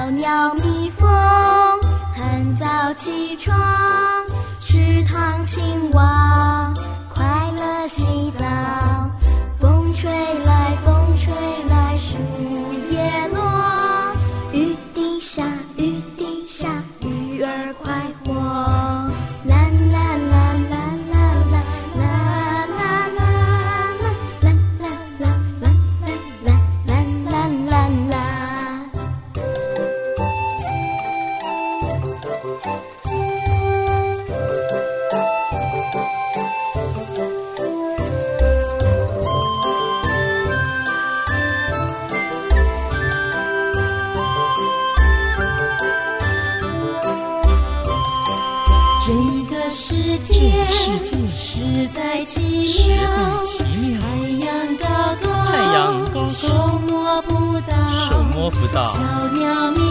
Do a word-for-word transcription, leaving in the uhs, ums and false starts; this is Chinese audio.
鸟蜜蜂很早起床，池塘青蛙快乐洗澡。风吹来风吹来树叶落，雨滴下雨滴下鱼儿快活。啦啦啦啦啦啦啦啦啦啦啦啦啦啦啦啦啦。这个世界实在奇妙，太阳高高， 太阳高高， 手摸不到， 手摸不到， 小鸟鸣